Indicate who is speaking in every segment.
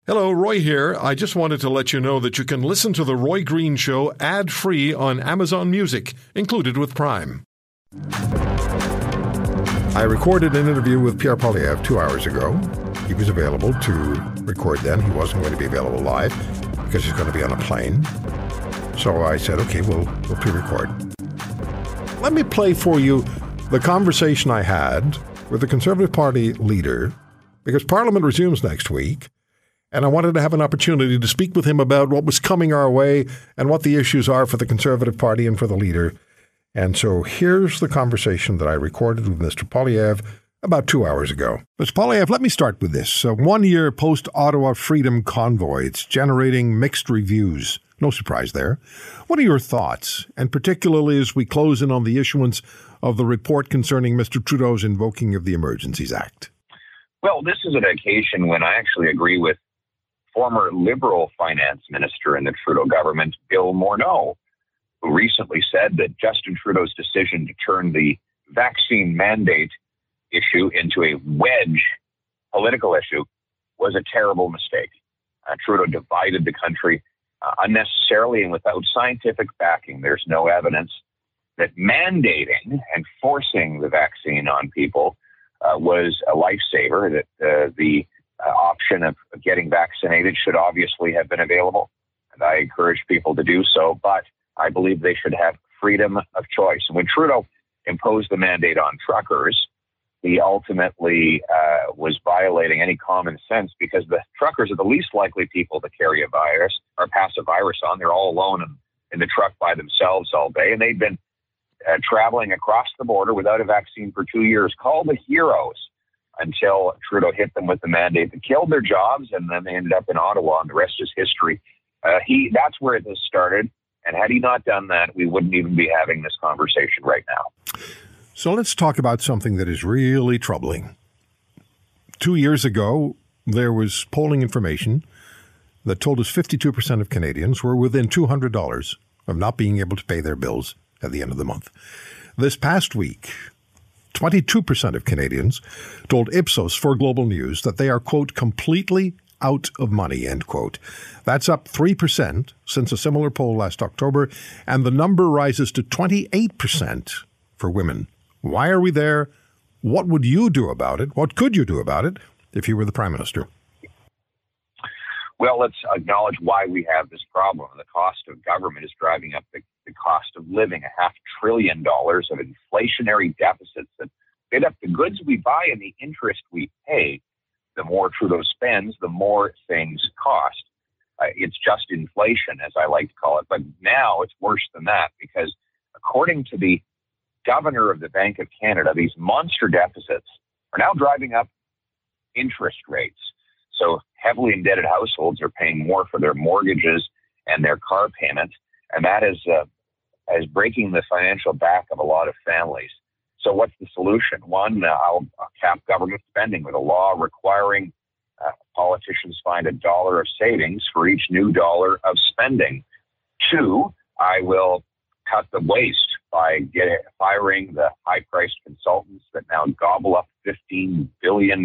Speaker 1: Hello, Roy here. I just wanted to let you know that you can listen to The Roy Green Show ad-free on Amazon Music, included with Prime. I recorded an interview with Pierre Poilievre 2 hours ago. He was available to record then. He wasn't going to be available live because he's going to be on a plane. So I said, okay, we'll pre-record. Let me play for you the conversation I had with the Conservative Party leader, because Parliament resumes next week, and I wanted to have an opportunity to speak with him about what was coming our way and what the issues are for the Conservative Party and for the leader. And so here's the conversation that I recorded with Mr. Poilievre about 2 hours ago. Mr. Poilievre, let me start with this. 1 year post-Ottawa Freedom Convoy, it's generating mixed reviews. No surprise there. What are your thoughts, and particularly as we close in on the issuance of the report concerning Mr. Trudeau's invoking of the Emergencies Act?
Speaker 2: Well, this is an occasion when I actually agree with former Liberal finance minister in the Trudeau government, Bill Morneau, who recently said that Justin Trudeau's decision to turn the vaccine mandate issue into a wedge political issue was a terrible mistake. Trudeau divided the country unnecessarily and without scientific backing. There's no evidence that mandating and forcing the vaccine on people was a lifesaver, that the option of getting vaccinated should obviously have been available. And I encourage people to do so, but I believe they should have freedom of choice. And when Trudeau imposed the mandate on truckers, he ultimately was violating any common sense, because the truckers are the least likely people to carry a virus or pass a virus on. They're all alone in the truck by themselves all day, and they've been traveling across the border without a vaccine for 2 years, called the heroes, until Trudeau hit them with the mandate that killed their jobs, and then they ended up in Ottawa, and the rest is history. That's where this started, and had he not done that, we wouldn't even be having this conversation right now.
Speaker 1: So let's talk about something that is really troubling. 2 years ago, there was polling information that told us 52% of Canadians were within $200 of not being able to pay their bills at the end of the month. This past week, 22% of Canadians told Ipsos for Global News that they are, quote, completely out of money, end quote. That's up 3% since a similar poll last October, and the number rises to 28% for women. Why are we there? What would you do about it? What could you do about it if you were the Prime Minister?
Speaker 2: Well, let's acknowledge why we have this problem. The cost of government is driving up the cost of living, $500 billion of inflationary deficits that bid up the goods we buy and the interest we pay. The more Trudeau spends, the more things cost. It's just inflation, as I like to call it. But now it's worse than that, because according to the governor of the Bank of Canada, these monster deficits are now driving up interest rates. So heavily indebted households are paying more for their mortgages and their car payments, and that is breaking the financial back of a lot of families. So what's the solution? One, I'll cap government spending with a law requiring politicians find $1 of savings for each new dollar of spending. Two, I will cut the waste by firing the high-priced consultants that now gobble up $15 billion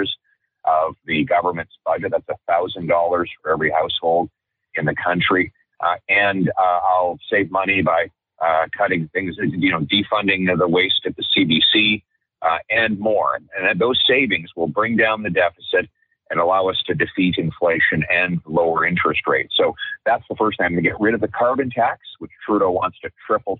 Speaker 2: of the government's budget. That's $1,000 for every household in the country. And I'll save money by cutting things, defunding the waste at the CBC and more. And those savings will bring down the deficit and allow us to defeat inflation and lower interest rates. So that's the first thing. I'm going to get rid of the carbon tax, which Trudeau wants to triple,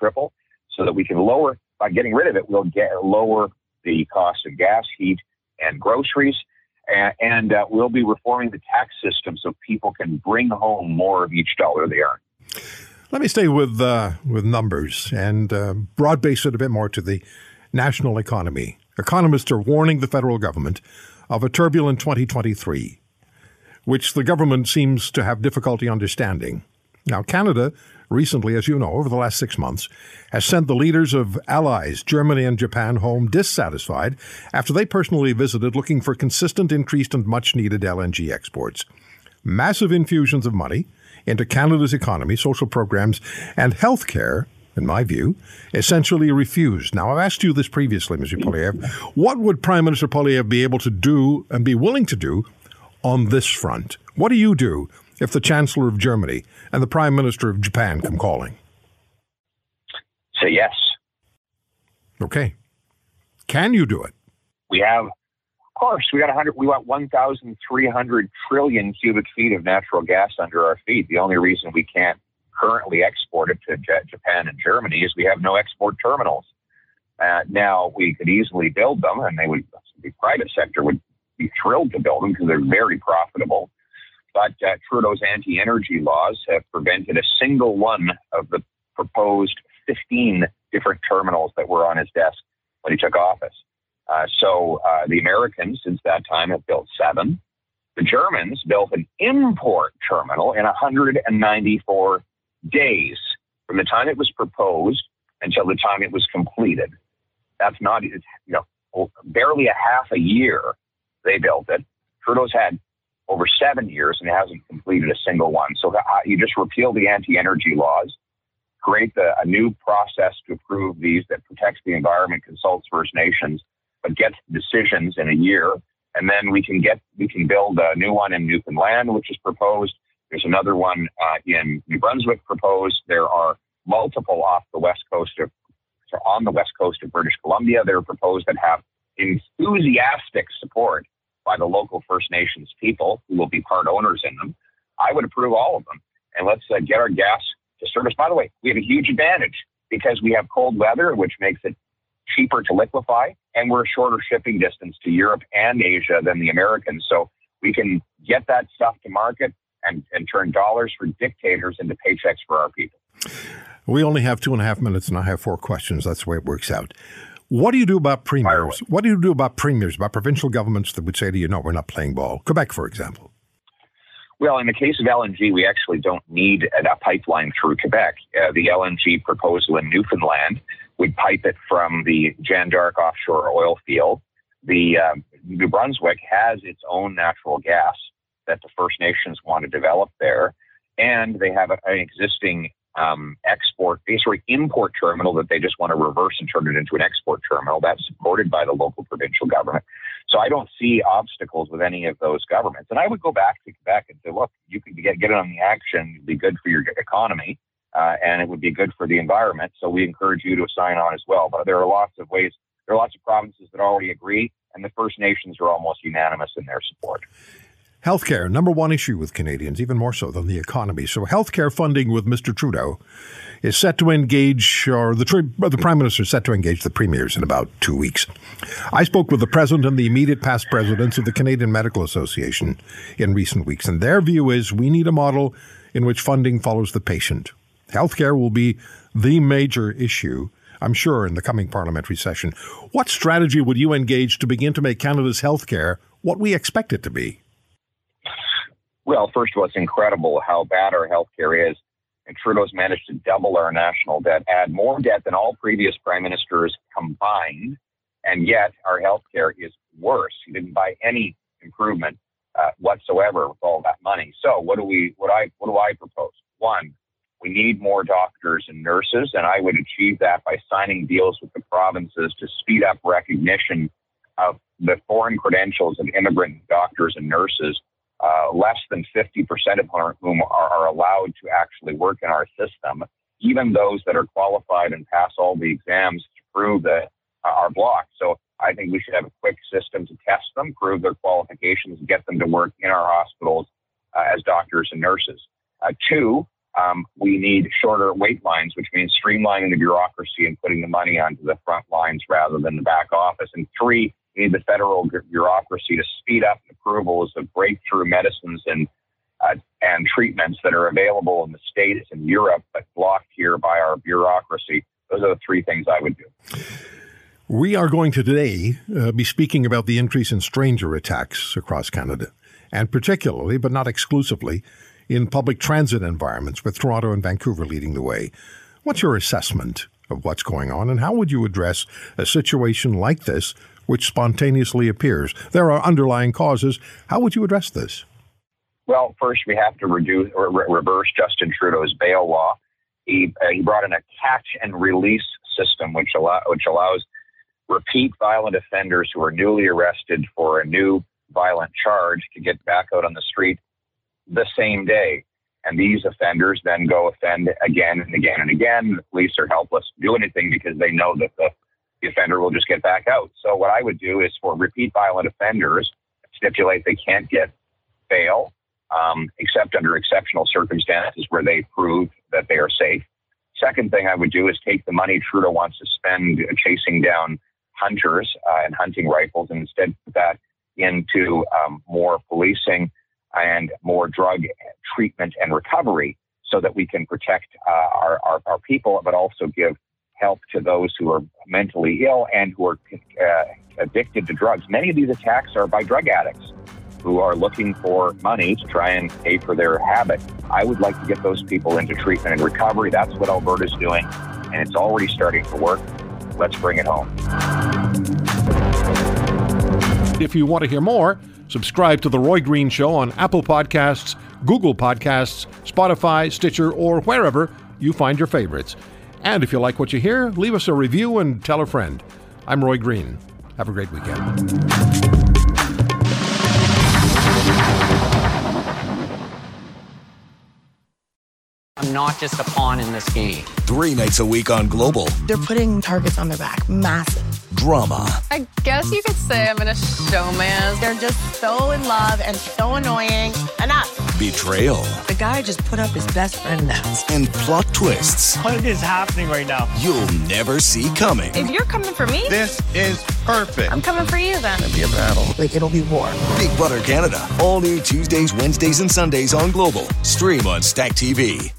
Speaker 2: so that we can lower, by getting rid of it, we'll lower the cost of gas, heat, and groceries. And we'll be reforming the tax system so people can bring home more of each dollar they earn.
Speaker 1: Let me stay with numbers and broad base it a bit more to the national economy. Economists are warning the federal government of a turbulent 2023, which the government seems to have difficulty understanding. Now, Canada recently, as you know, over the last 6 months, has sent the leaders of allies, Germany and Japan, home dissatisfied after they personally visited looking for consistent, increased and much-needed LNG exports. Massive infusions of money into Canada's economy, social programs, and health care, in my view, essentially refused. Now, I've asked you this previously, Mr. Poilievre. What would Prime Minister Poilievre be able to do and be willing to do on this front? What do you do if the Chancellor of Germany and the Prime Minister of Japan come calling?
Speaker 2: Say yes.
Speaker 1: Okay. Can you do it?
Speaker 2: We have, of course, we want 1,300 trillion cubic feet of natural gas under our feet. The only reason we can't currently export it to Japan and Germany is we have no export terminals. Now, we could easily build them, and the private sector would be thrilled to build them because they're very profitable. But Trudeau's anti-energy laws have prevented a single one of the proposed 15 different terminals that were on his desk when he took office. So the Americans, since that time, have built 7. The Germans built an import terminal in 194 days from the time it was proposed until the time it was completed. That's not, barely a half a year they built it. Trudeau's had over 7 years and hasn't completed a single one. So you just repeal the anti-energy laws, create a new process to approve these that protects the environment, consults First Nations, but gets decisions in a year. And then we can build a new one in Newfoundland, which is proposed. There's another one in New Brunswick proposed. There are multiple on the west coast of British Columbia that are proposed that have enthusiastic support by the local First Nations people who will be part owners in them. I would approve all of them. And let's get our gas to service. By the way, we have a huge advantage because we have cold weather, which makes it cheaper to liquefy, and we're a shorter shipping distance to Europe and Asia than the Americans. So we can get that stuff to market and turn dollars for dictators into paychecks for our people.
Speaker 1: We only have 2.5 minutes, and I have 4 questions. That's the way it works out. What do you do about premiers? What do you do about premiers, about provincial governments that would say to you, no, we're not playing ball? Quebec, for example.
Speaker 2: Well, in the case of LNG, we actually don't need a pipeline through Quebec. The LNG proposal in Newfoundland would pipe it from the Jeanne d'Arc offshore oil field. The New Brunswick has its own natural gas that the First Nations want to develop there, and they have an existing import terminal that they just want to reverse and turn it into an export terminal that's supported by the local provincial government. So I don't see obstacles with any of those governments. And I would go back to Quebec and say, look, you can get in on the action. It'd be good for your economy, and it would be good for the environment. So we encourage you to sign on as well. But there are lots of ways. There are lots of provinces that already agree, and the First Nations are almost unanimous in their support.
Speaker 1: Healthcare, number one issue with Canadians, even more so than the economy. So healthcare funding with Mr. Trudeau is set to engage, or the Prime Minister is set to engage the premiers in about 2 weeks. I spoke with the President and the immediate past presidents of the Canadian Medical Association in recent weeks, and their view is we need a model in which funding follows the patient. Healthcare will be the major issue, I'm sure, in the coming parliamentary session. What strategy would you engage to begin to make Canada's healthcare what we expect it to be?
Speaker 2: Well, first of all, it's incredible how bad our healthcare is. And Trudeau's managed to double our national debt, add more debt than all previous prime ministers combined. And yet our healthcare is worse. He didn't buy any improvement whatsoever with all that money. So what do I propose? One, we need more doctors and nurses, and I would achieve that by signing deals with the provinces to speed up recognition of the foreign credentials of immigrant doctors and nurses. Less than 50% of whom are allowed to actually work in our system. Even those that are qualified and pass all the exams to prove that are blocked. So I think we should have a quick system to test them, prove their qualifications, and get them to work in our hospitals as doctors and nurses. 2, we need shorter wait lines, which means streamlining the bureaucracy and putting the money onto the front lines rather than the back office. And 3, we need the federal bureaucracy to speed up approvals of breakthrough medicines and treatments that are available in the States and Europe, but blocked here by our bureaucracy. Those are the 3 things I would do.
Speaker 1: We are going to today be speaking about the increase in stranger attacks across Canada, and particularly, but not exclusively, in public transit environments, with Toronto and Vancouver leading the way. What's your assessment of what's going on, and how would you address a situation like this, which spontaneously appears? There are underlying causes. How would you address this?
Speaker 2: Well, first, we have to reverse Justin Trudeau's bail law. He brought in a catch and release system, which allows repeat violent offenders who are newly arrested for a new violent charge to get back out on the street the same day. And these offenders then go offend again and again and again. The police are helpless to do anything because they know that the offender will just get back out. So what I would do is for repeat violent offenders, stipulate they can't get bail, except under exceptional circumstances where they prove that they are safe. Second thing I would do is take the money Trudeau wants to spend chasing down hunters and hunting rifles, and instead put that into more policing and more drug treatment and recovery, so that we can protect our people, but also give help to those who are mentally ill and who are addicted to drugs. Many of these attacks are by drug addicts who are looking for money to try and pay for their habit. I would like to get those people into treatment and recovery. That's what Alberta's doing, and it's already starting to work. Let's bring it home.
Speaker 3: If you want to hear more, subscribe to The Roy Green Show on Apple Podcasts, Google Podcasts, Spotify, Stitcher, or wherever you find your favorites. And if you like what you hear, leave us a review and tell a friend. I'm Roy Green. Have a great weekend.
Speaker 4: I'm not just a pawn in this game.
Speaker 5: 3 nights a week on Global.
Speaker 6: They're putting targets on their back. Massive.
Speaker 5: Drama.
Speaker 7: I guess you could say I'm in a showman.
Speaker 6: They're just so in love and so annoying. Enough.
Speaker 5: Betrayal.
Speaker 6: The guy just put up his best friend now.
Speaker 5: And plot twists
Speaker 8: What is happening right now?
Speaker 5: you'll never see coming.
Speaker 6: If you're coming for me,
Speaker 8: This is perfect.
Speaker 6: I'm coming for you then.
Speaker 5: It'll be a battle.
Speaker 6: Like, it'll be war.
Speaker 5: Big Brother Canada. All new Tuesdays, Wednesdays, and Sundays on Global. Stream on Stack TV.